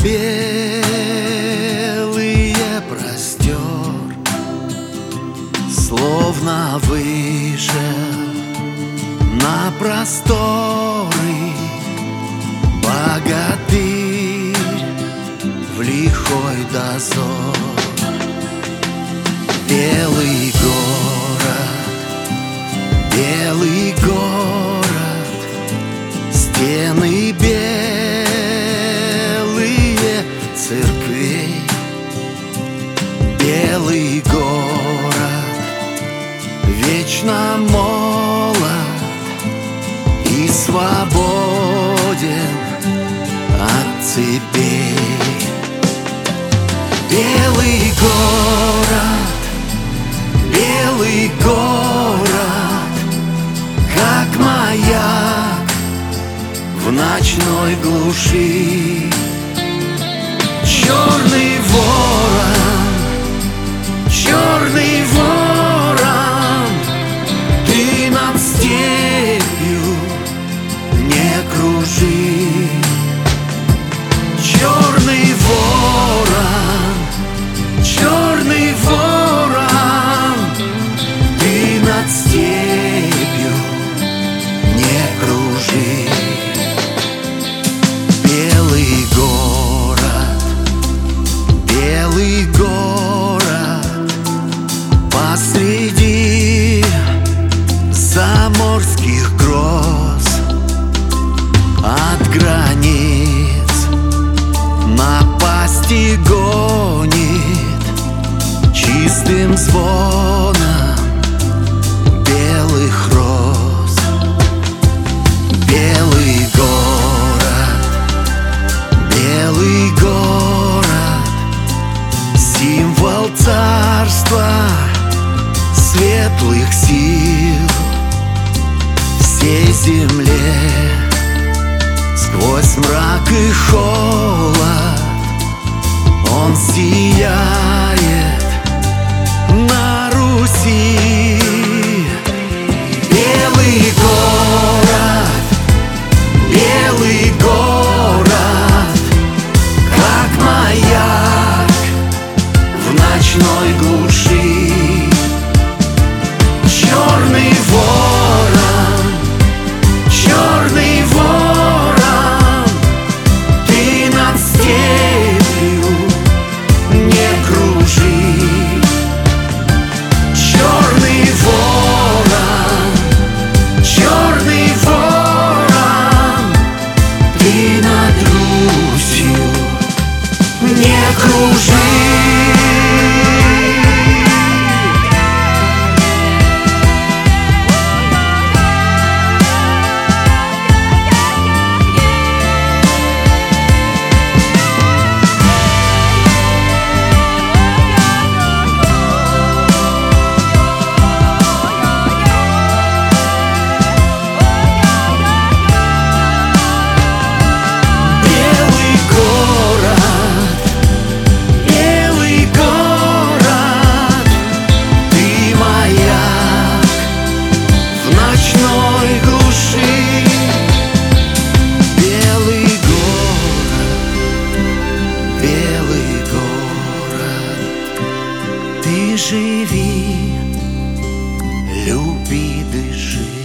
белые простер, словно вышел на просторы богатырь в лихой дозор. Белый город, стены белые церквей. Белый город вечно молод и свободен от цепей. Белый город, как маяк в ночной глуши. Черный ворон, ты над степью не кружи. Черный ворон, ты над степью не кружи. Белый город посреди заморских гроз, от границ напасти гонит чистым звоном белых роз. Белый город, символ царства светлых сил всей земле. Сквозь мрак и холод он сияет на Руси. Белый город, как маяк в ночной глуши. Черный ворон, ты над степью не кружи. Черный ворон, ты над Русью не кружи. Ты живи, люби, дыши.